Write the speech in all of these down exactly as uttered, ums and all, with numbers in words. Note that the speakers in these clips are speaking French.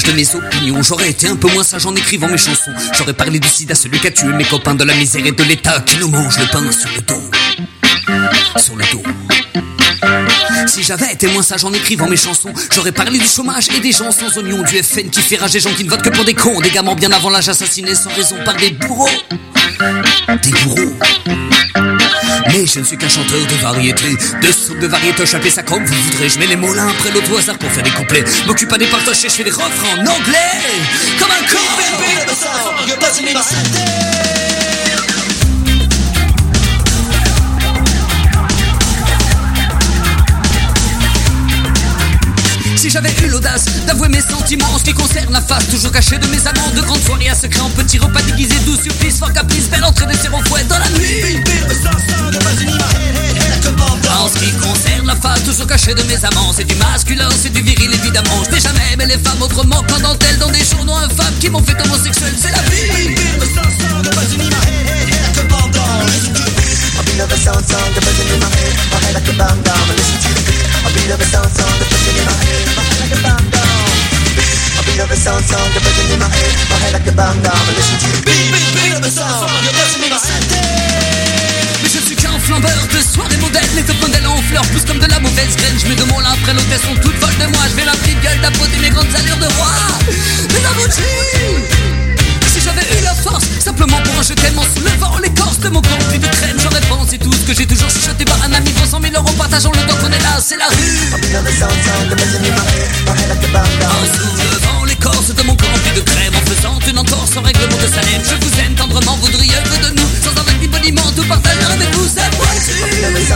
de mes opinions. J'aurais été un peu moins sage en écrivant mes chansons. J'aurais parlé du sida, celui qui a tué mes copains, de la misère et de l'état qui nous mange le pain sur le dos. Sur le dos. Si j'avais été moins sage en écrivant mes chansons, j'aurais parlé du chômage et des gens sans oignons, du F N qui fait rager, gens qui ne votent que pour des cons, des gamins bien avant l'âge assassinés sans raison par des bourreaux. Des bourreaux. Mais je ne suis qu'un chanteur de variété, de soupe de variété, chapez ça comme vous voudrez. Je mets les mots l'un après l'autre au hasard pour faire des couplets. M'occupe pas des partages et je fais des refrains en anglais. Comme un con. Si j'avais eu l'audace d'avouer mes sentiments en ce qui concerne la face toujours cachée de mes amants, de grandes soirées à secret en petits repas déguisés, doux supplices, fort caprice, belle entrée de sérum fouet dans la nuit. En ce qui concerne la face toujours cachée de mes amants, c'est du masculin, c'est du viril évidemment. Je n'ai jamais aimé les femmes autrement qu'en dentelle dans des journaux infâmes qui m'ont fait homosexuel, c'est la vie. I'll be never sound song, the buzzing in my head, my head like a bam bam. Listen to the beat. I'll be never sound song, the buzzing in my head, my head like a bam bam. I'll be never sound song, the buzzing in my head, my head like a bam bam. Listen to the beat. Beat never sound song, the buzzing in my head. Mais je suis qu'un flambeur de soirées modèles, les top modèles en fleurs poussent comme de la mauvaise graine. Je mets de mon l'un après l'autre, elles sont toutes folles de moi. Je vais la petite gueule d'apôter mes grandes allures de roi. Mais abouti. Si j'avais eu la force, simplement pour un je t'aime en soulevant l'écorce de mon corps rempli de crème, j'aurais pensé tout ce que j'ai toujours chuchoté par un ami pour cent mille euros, partageons le temps qu'on est là, c'est la rue. En soulevant l'écorce de mon corps rempli de crème, en faisant une entorse au règlement de Salem. Je vous aime tendrement, voudriez que de nous, sans avoir d'imoniment, tout partager avec vous, c'est possible.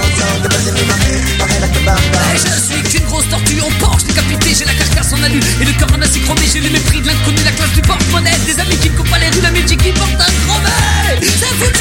Et je suis qu'une grosse tortue en porche décapitée, j'ai la carcasse en alu et le cœur en acier chromé. J'ai le mépris de l'inconnu, la classe du porte-monnaie, des amis qui ne coupent pas les rues, l'amitié qui porte un crevé. C'est foutu.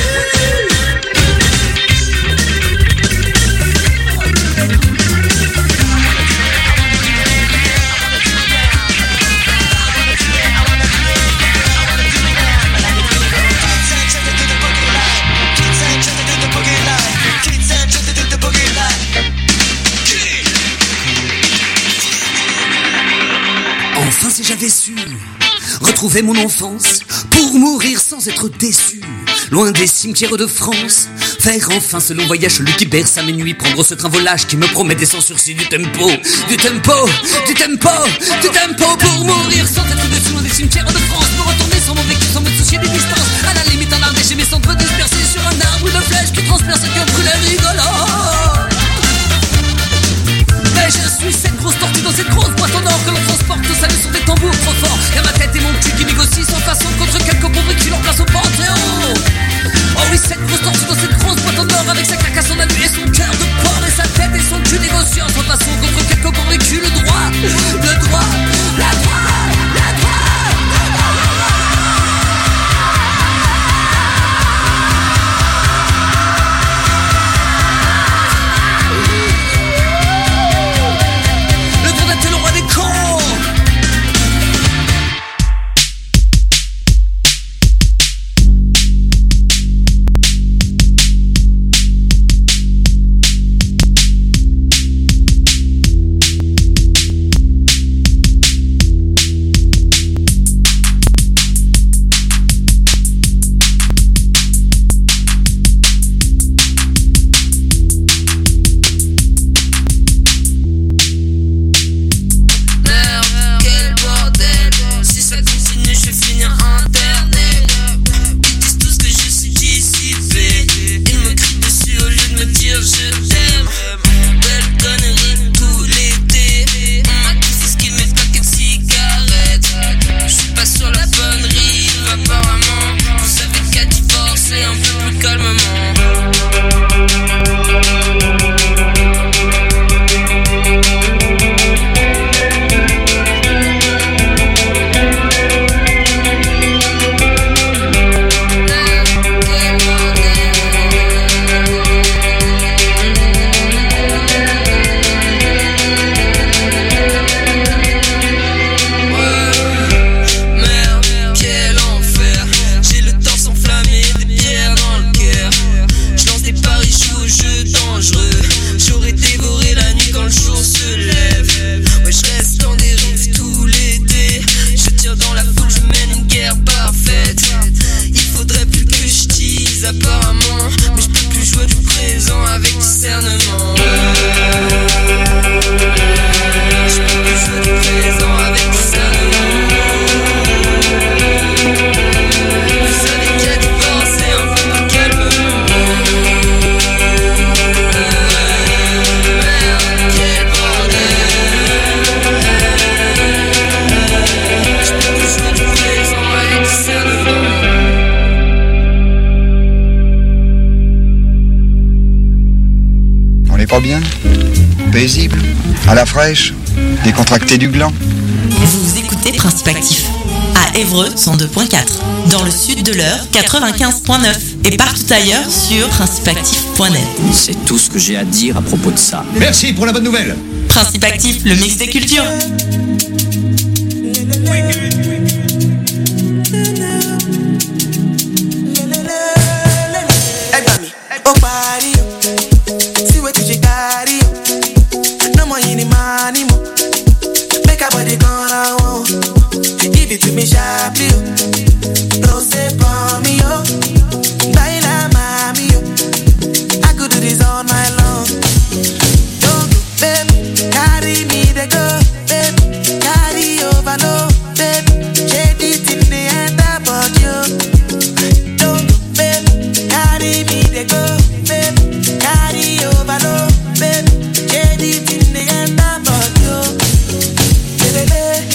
Enfin si j'avais su retrouver mon enfance pour mourir sans être déçu, loin des cimetières de France, faire enfin ce long voyage, celui qui berce à mes nuits, prendre ce train volage qui me promet des sans sursis, du tempo, du tempo, du tempo, du tempo, pour mourir sans être déçu, loin des cimetières de France, pour retourner sans mon vécu, sans me soucier des distances, à la limite un ardèche et mes cendres dispersées sur un arbre de flèche qui transperce ce cœur brûlé rigolo. Mais je suis cette grosse tortue dans cette grosse boîte en or que l'on transporte au salut sur des tambours trop forts. Car ma tête et mon cul qui négocient sans façon contre quelques pauvres qui leur place au panthéon. Oh oui, cette grosse tortue dans cette grosse boîte en or avec sa carcasse en alu et son cœur de porc et sa tête et son cul négociant sans façon contre quelques pauvres qui le droit, le droit, la droit, la droit, la droit. est pas bien? Paisible, à la fraîche, décontracté du gland. Vous écoutez Principe Actif à Évreux cent deux point quatre, dans le sud de l'Eure quatre-vingt-quinze point neuf et partout ailleurs sur principe actif point net. C'est tout ce que j'ai à dire à propos de ça. Merci pour la bonne nouvelle. Principe Actif, le mix des cultures. To me sharply, rose for me, yo. Baila mami, yo. I could do this all night long. Don't go, baby, carry me the go, baby, carry over, no, baby. Shade it in the end about you. Don't go, baby, carry me the go, baby, carry over, no, baby. Shade it in the end about you. Lelele.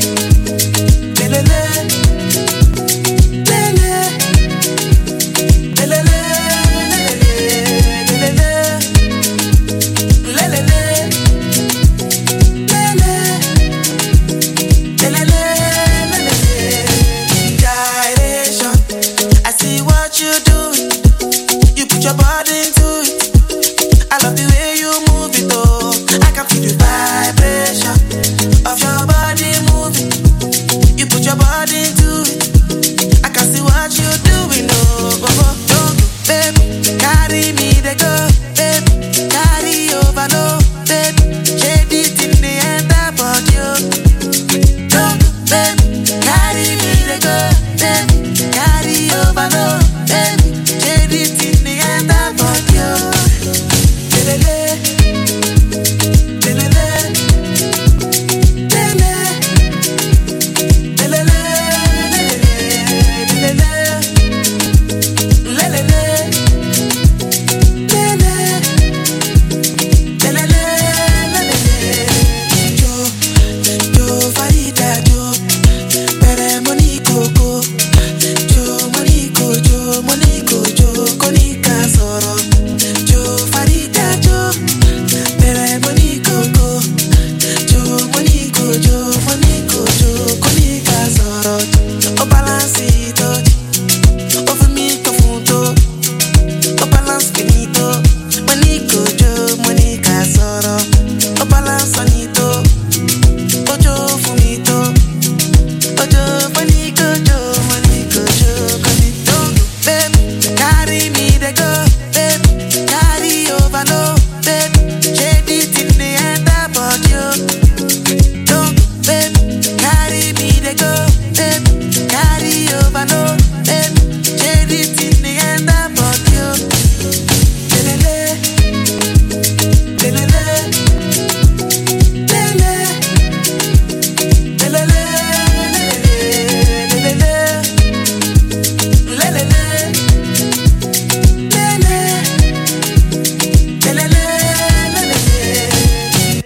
Your body into it. I love the way you move it, oh. I can feel the vibration of your body moving. You put your body into it. I can see what you're doing, oh. oh, oh. Don't go, baby, carry me the go, baby, carry over, no, baby. Shade it in the end about you. Don't go, baby, carry me the go, baby, carry over, no, baby. Shade it in the end about you. Lelele, lelele, lelele, lelele, lelele, lelele, lelele. Jo, jo, Farida, jo, pere Monico, go. Jo, Monico, jo, Monico, jo, Konika soro. Jo, Farida, jo, pere Monico, go. Jo, Monico, jo, Monico, jo, Konika soro. O balance it, o finito funto, o balance finito. Monico, jo, Monica soro. O balance onito, o jo fumito. Ojo, Monico, jo, Monico, jo, Konito. Baby, carry me the go, baby, carry over, no, baby. Shade it in the end about you. Don't, baby, carry me the go, baby, carry over, no, baby. Shade it in the end about you. Lelele, lelele, lelele, lelele, lelele, lelele, lelele, lelele.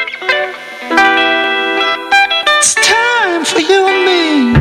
It's time for you and me.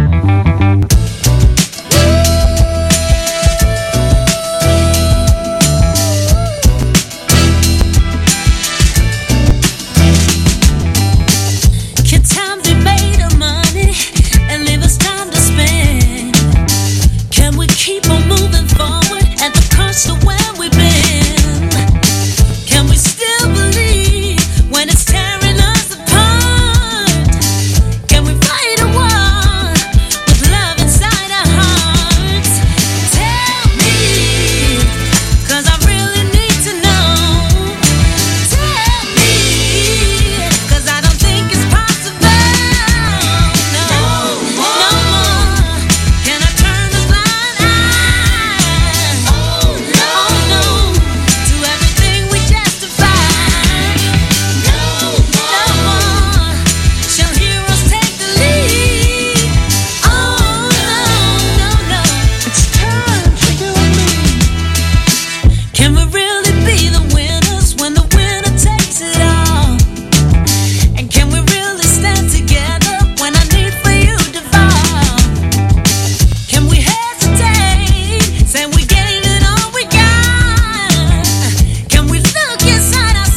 Can time be made of money and leave us time to spend? Can we keep on moving forward at the cost of where we've been? Can we still believe when it's tearing us apart? Can we fight a war with love inside our hearts? Tell me, 'cause I really need to know. Tell me, 'cause I don't think it's possible. No, no more. Can I turn a blind eye? Oh no, no, to everything we justify. No, no more. Shall heroes take the lead? Oh no, no, no. It's time for you and me. Can we really be the winners when the winner takes it all? And can we really stand together when I need for you to fall? Can we hesitate, say we gave it all we got? Can we look inside ourselves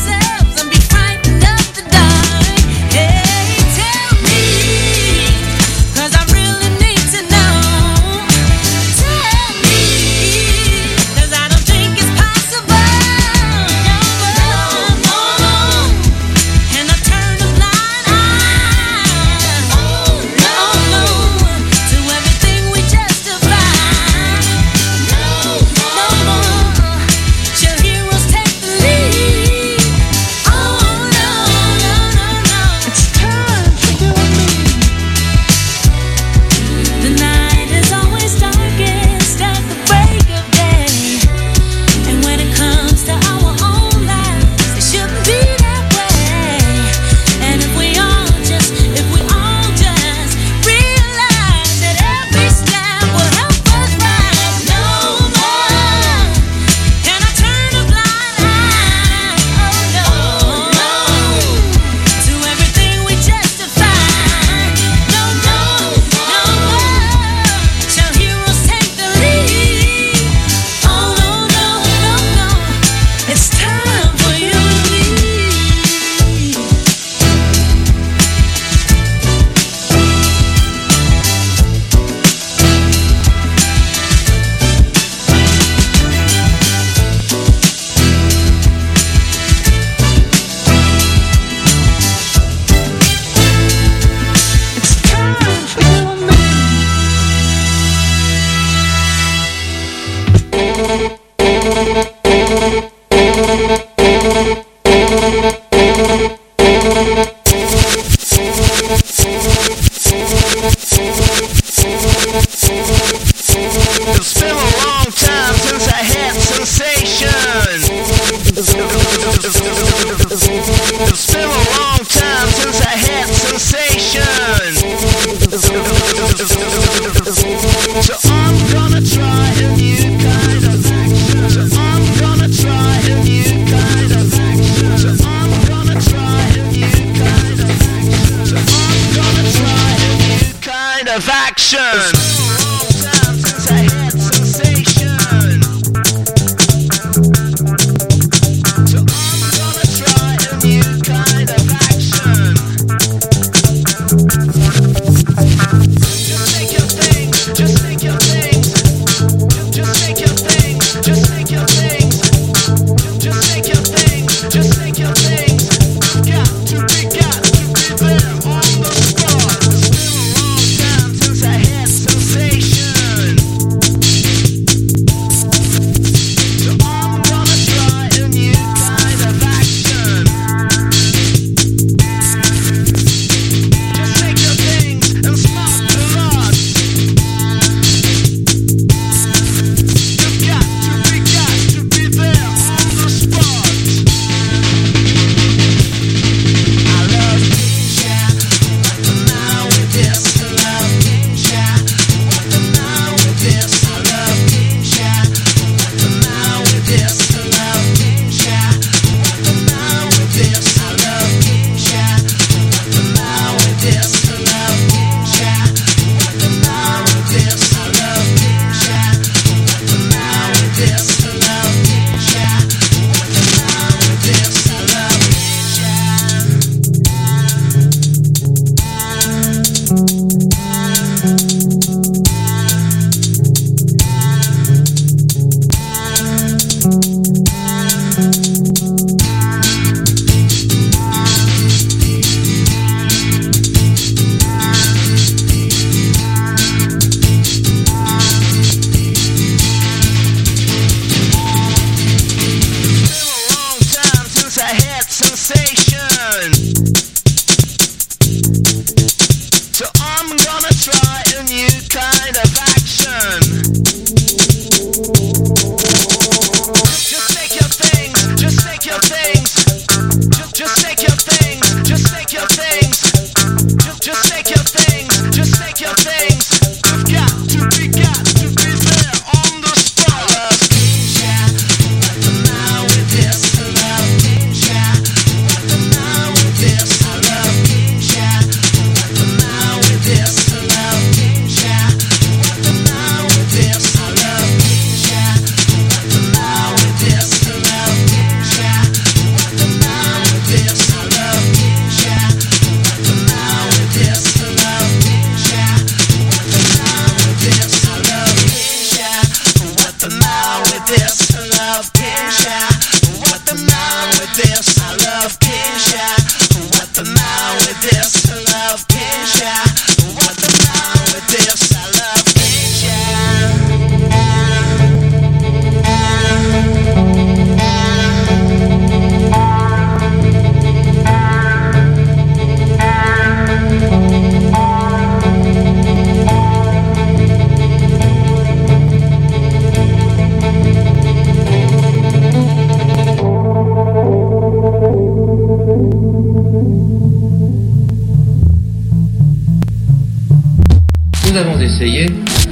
nous avons essayé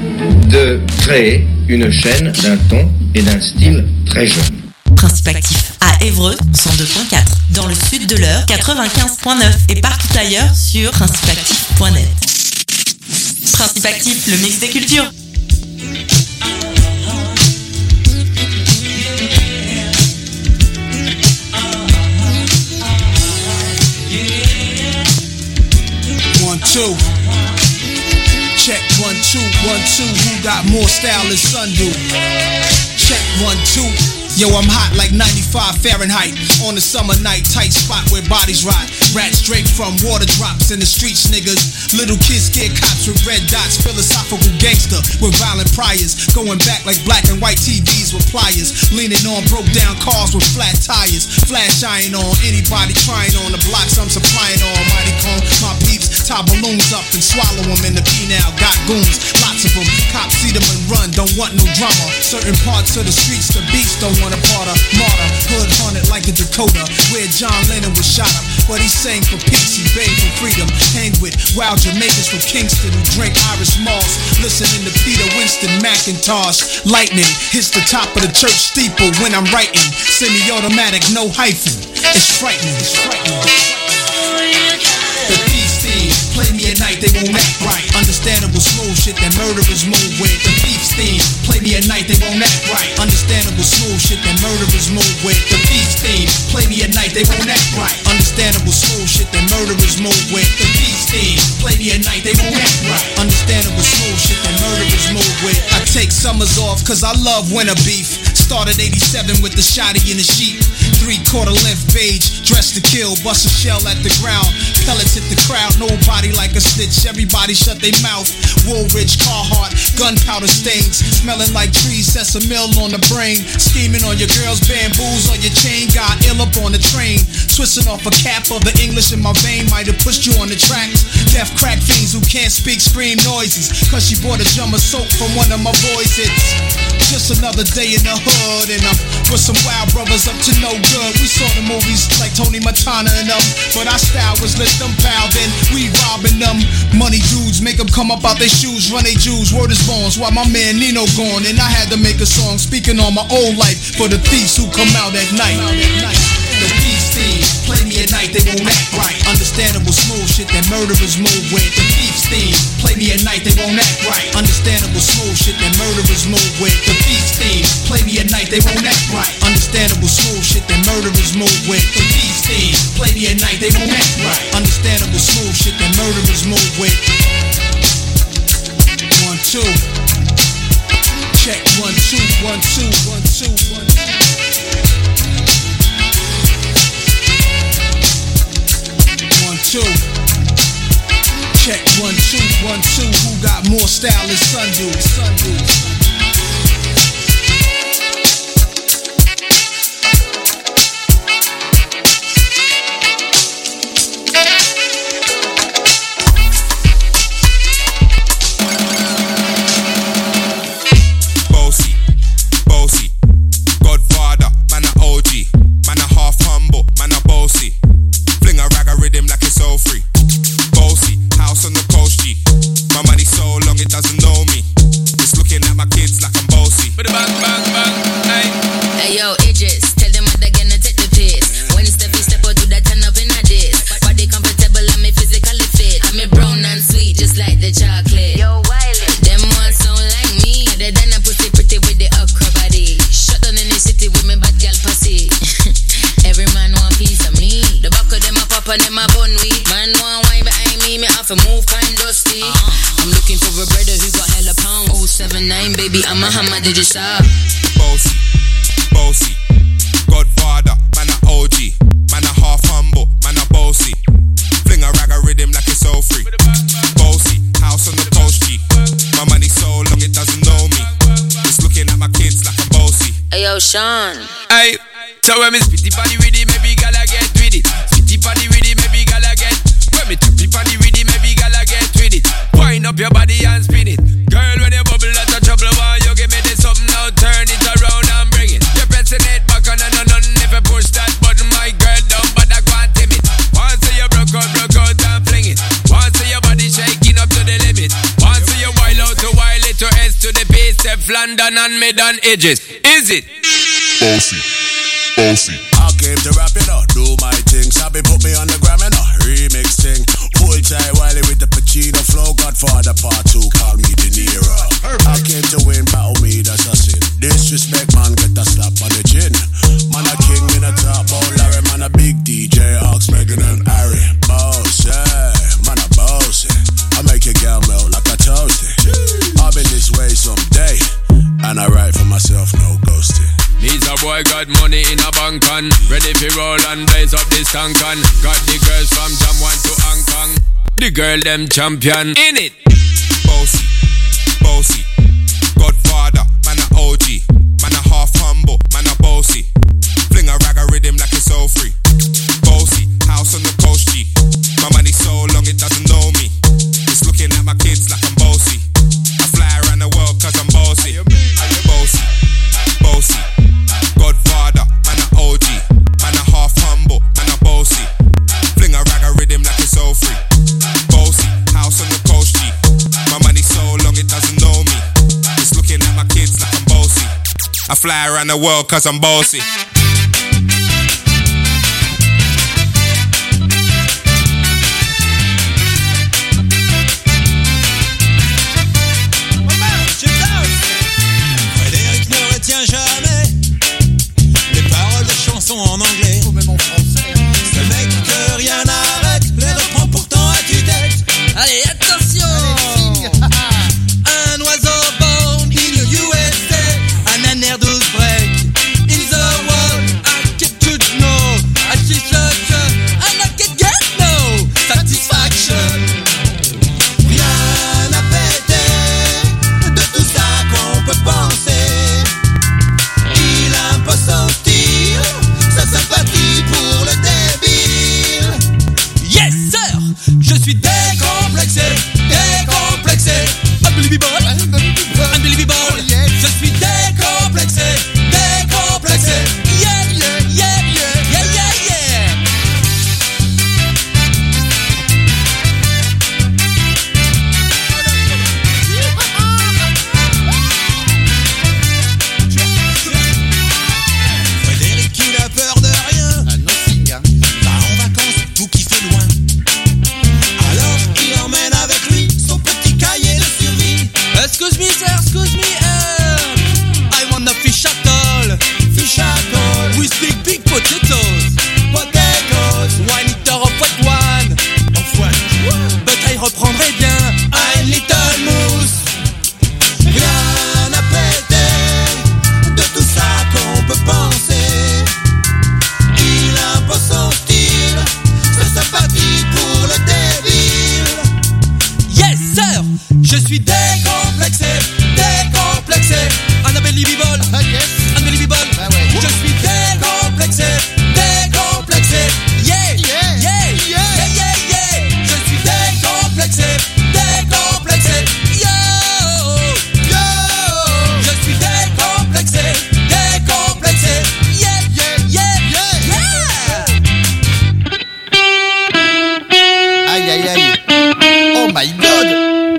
de créer une chaîne d'un ton et d'un style très jeune. Principe actif à Évreux, cent deux point quatre. Dans le sud de l'Eure, quatre-vingt-quinze point neuf. Et partout ailleurs sur principe actif point net. Principe actif, le mix des cultures. One, two. Check one, two, one, two. Who got more style than Sun do? Check one, two. Yo, I'm hot like ninety-five Fahrenheit. On a summer night, tight spot where bodies rot. Rats draped from water drops in the streets, niggas. Little kids scared cops with red dots. Philosophical gangster with violent priors. Going back like black and white T Vs with pliers. Leaning on broke down cars with flat tires. Flash iron on anybody trying on the blocks I'm supplying on. Mighty cone, my peeps tie balloons up and swallow them in the P-Now. Got goons, lots of them. Cops see them and run, don't want no drama. Certain parts of the streets, the beats don't want a part of. Martyr, hood haunted like a Dakota, where John Lennon was shot up. But he sang for peace, he begged for freedom. Hang with wild Jamaicans from Kingston who drink Irish Moss. Listening to Peter Winston McIntosh. Lightning hits the top of the church steeple when I'm writing. Semi-automatic, no hyphen. It's frightening, it's frightening. The thieves theme, play me at night, they won't act right. Understandable smooth shit that murderers move with. The thieves theme, play me at night, they won't act right. Understandable smooth shit that murderers move with. The thieves theme, play me at night, they won't act right. Understandable smooth shit that murderers move with. The thieves theme, play me at night, they won't act right. Understandable smooth shit that murderers move with. I take summers off cause I love winter beef. Started eighty-seven with the shotty in the sheep. Three quarter length beige, dressed to kill, bust a shell at the ground. Pellets hit the crowd, nobody like a snitch. Everybody shut their mouth. Woolrich, Carhartt, gunpowder stains. Smelling like trees, sets a mill on the brain. Scheming on your girl's bamboos on your chain. Got ill up on the train. Twisting off a cap of the English in my vein. Might have pushed you on the tracks. Deaf crack fiends who can't speak scream noises. Cause she bought a jar of soap from one of my boys. It's just another day in the hood. And I'm with some wild brothers up to no good. We saw the movies like Tony Montana and them. But our style was let them pal, then we robbing them. Money dudes make them come up out their shoes. Run they Jews, word is bones. While my man Nino gone. And I had to make a song speaking on my old life. For the thieves who come out at night. The thieves theme, play me at night, they won't act right. Understandable smooth shit that murderers move with. The thieves theme, play me at night, they won't act right. Understandable smooth shit that murderers move with. The thieves theme, play me at night, they won't act right. Understandable smooth shit that murderers move with. The thieves theme, play me at night, they won't act right. Understandable smooth shit that murderers move with. One, two. Check one, two, one, two, one, two, one, two. Two. Check one, two, one, two. Who got more style than Sundu? Sundu. Bossy, bossy, Godfather, man a O G, man a half humble, man a bossy. Fling a rag a rhythm like it's all free. Bossy, house on the coast G. My money so long it doesn't know me. It's looking at my kids like I'm bossy. Bang, bang, bang, hey. Hey yo, Idris, tell them what they're gonna take the piss. When Steffi step out, do that turn up in a diss. Body comfortable, I'm physically fit. I'm a brown and sweet, just like the chocolate. Yo, Wiley, them ones sound like me. Other than a pussy pretty with the okra body. Shut down in the city with me bad girl pussy. Every man want piece of me. The back of them a pop and them a bun weed. Man want wine behind me, me have to move kind dusty. Uh-huh. I'm looking for a brother who got hella pound. oh seven nine baby, I'm a hammer, did you stop? Bossy, bossy, Godfather, man a O G, man a half humble, man a bossy. Fling a rag a rhythm like it's all free. Bossy, house on the coast G. My money so long it doesn't know me. It's looking at my kids like I'm bossy. Hey yo, Sean. Hey. So when me spitty body with it, maybe gala get with it. Spitty body with it, maybe gala get. When me trippy body with it, maybe gala get with it. Wind up your body and spin it. Girl, when you bubble out of trouble, why you give me this something now? Turn it around and bring it. You're pressing it back on and on and never push that button, my girl, down, but I can't tame it. Once you broke out, broke out and fling it. Once your body shaking up to the limit. Once you wild out to wild it to S to the base, Steph London and mid on edges. Is it? Bossy. Bossy. I came to rap it up, do my thing. Sabi put me on the gram and a remix thing. Pull tight Wiley with the Pacino flow. Godfather part two, call me De Niro. I came to win, battle me, that's a sin. Disrespect, man, get a slap on the chin. Man a king in a top, oh Larry, man a big D J, Ox, Megan and Harry. Boss, yeah, man a boss, yeah. I make your girl melt like a toasty. I've been this way someday, and I write for myself, no ghosting. Needs a boy got money in a bank on, ready to roll and blaze up this tank on. Got the girls from Jamwan to Hong Kong. The girl them champion in it. Bossy, bossy, Godfather, man a O G, man a half humble, man a bossy. Fling a rag a rhythm like it's all free. Bossy, house on the coast G. My money so long it doesn't know me. It's looking at my kids like I'm bossy. I fly around the world cause I'm bossy. Bossy, bossy, Godfather, man a O G, man a half humble, man a bossy. Fling a rag a rhythm like it's all free. Bossy, house on the coast G. My money so long it doesn't know me. It's looking at my kids like I'm bossy. I fly around the world cause I'm bossy. Frédéric ne retient jamais les paroles des chansons en anglais ou même en français. Ce mec que rien n'arrête les reprend pourtant à tue-tête. Allez, attention. Un oiseau born in the U S A, un air douze break in the world. I can't know, I see such and I can get no satisfaction. Rien n'a pété de tout ça qu'on peut penser. Il impose son style, sa sympathie pour le débile. Yes sir, je suis décomplexé, décomplexé. Unbelievable, unbelievable. Je suis décomplexé, décomplexé. Yeah, yeah, yeah, yeah, yeah, yeah, yeah. Frédéric, il a peur de rien. Va en vacances, tout qui fait loin. Alors il emmène avec lui son petit cahier de survie. Excuse me, sir, excuse me. Uh, I want a fish atoll. Fish atoll. We speak big potatoes. Potatoes. One liter of white wine. Of what? But I reprendrai bien. Un little mousse. Rien n'a pété de tout ça qu'on peut penser. Il impose son style, sa sympathie pour le débile. Yes sir, je suis décomplexé, décomplexé. Unbelievable, unbelievable. Je suis décomplexé, décomplexé. Yeah, yeah, yeah, yeah, yeah, yeah. Je suis décomplexé, décomplexé. Yo, yo. Je suis décomplexé, décomplexé. Yeah, yeah, yeah, yeah. Aïe aïe aïe. Oh my god.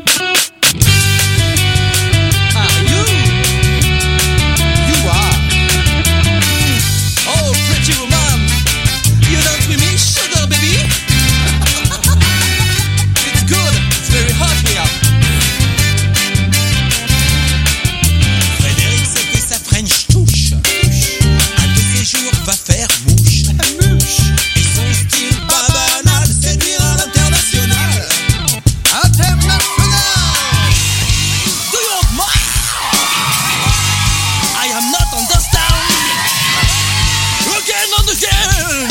Are you? You are. Oh, pretty woman. You dance with me, sugar baby. It's good. It's very hot here. Frédéric sait que sa French touche. Un de ces jours va faire mouche. Et son style pas banal séduire à l'international. International. Do you want more? I am not understand. Again and again.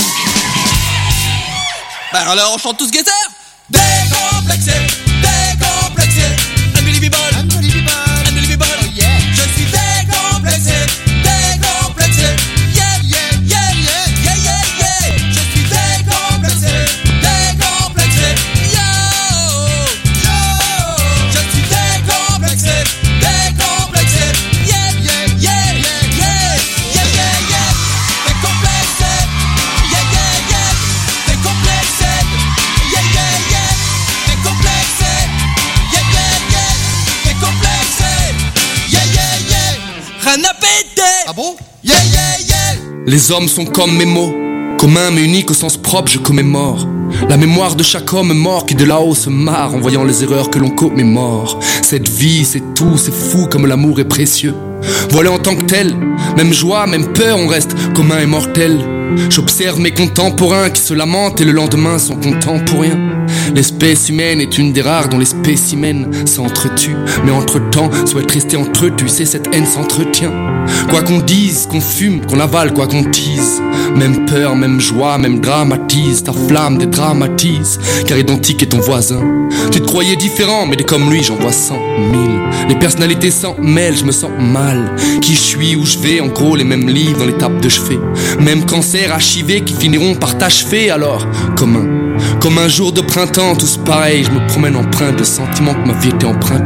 Bah alors on chante tous guetteur. Décomplexé, décomplexé. Unbelievable, unbelievable, unbelievable. Oh yeah. Je suis décomplexé, décomplexé. Yeah, yeah, yeah, yeah, yeah, yeah, yeah. Je suis décomplexé, décomplexé. Yo, yo. Je suis décomplexé, décomplexé. Yeah, yeah, yeah, yeah, yeah, yeah, yeah, yeah. Décomplexé, yeah, yeah, yeah. Décomplexé, yeah, yeah, yeah. Décomplexé, yeah, yeah, yeah. Décomplexé, yeah, yeah, yeah. Rien à péter. Ah bon? Yeah, yeah, yeah. Les hommes sont comme mes mots, communs mais uniques au sens propre, je commémore la mémoire de chaque homme mort qui de là-haut se marre en voyant les erreurs que l'on commémore. Cette vie, c'est tout, c'est fou comme l'amour est précieux. Voilà en tant que tel, même joie, même peur, on reste commun et mortel. J'observe mes contemporains qui se lamentent et le lendemain sont contents pour rien. L'espèce humaine est une des rares dont les spécimens s'entretuent. Mais entre-temps, souhaite rester entre eux, tu sais, cette haine s'entretient. Quoi qu'on dise, qu'on fume, qu'on avale, quoi qu'on tease. Même peur, même joie, même dramatise. Ta flamme dédramatise, car identique est ton voisin. Tu te croyais différent, mais des comme lui, j'en vois cent mille. Les personnalités s'en mêlent, je me sens mal. Qui je suis, où je vais, en gros, les mêmes livres dans les tables de chevet. Même cancer archivé qui finiront par t'achever. Alors, comme un, comme un jour de printemps, tous pareils, je me promène empreint de sentiments que ma vie était empreinte.